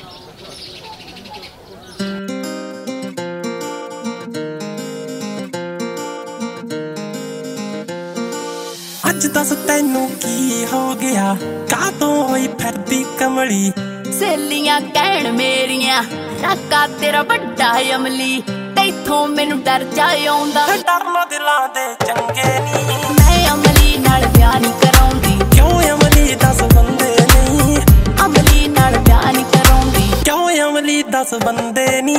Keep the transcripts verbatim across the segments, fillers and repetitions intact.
अज दस तैनू की हो गया कातों होई फिरदी कमली सहेलियां कहण मेरियां राका तेरा बड़ा अमली तैथों मैनू डर जाए आउंदा डरना दिलां दे चंगे नी मैं अमली नाल ब्याह नहीं कराउंदी क्यों अमली दस बंदे नहीं अमली नाल ब्याह नहीं कराउंदी क्यों अमली दस बंदे नी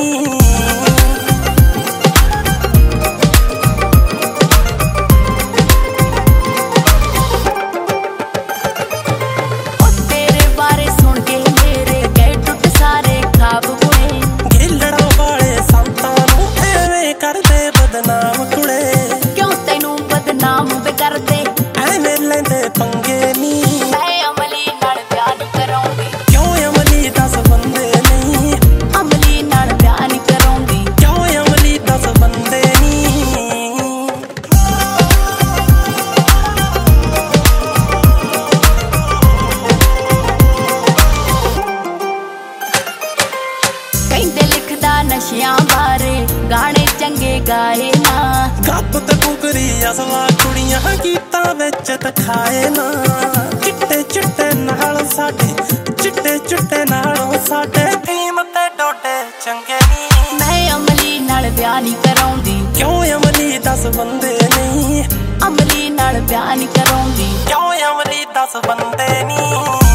नशियां बारे गाने चंगे गाए ना गप ते कुकरी असला कुड़ियां गीतां विच दिखाए ना चिट्टे चिट्टे नाल साडे चिट्टे चिट्टे नालों साडे फीम ते डोडे चंगे नी मैं अमली नाल ब्याह नहीं कराउंदी क्यों अमली दस बंदे नहीं अमली नाल ब्याह नहीं कराउंदी क्यों अमली दस बंदे नहीं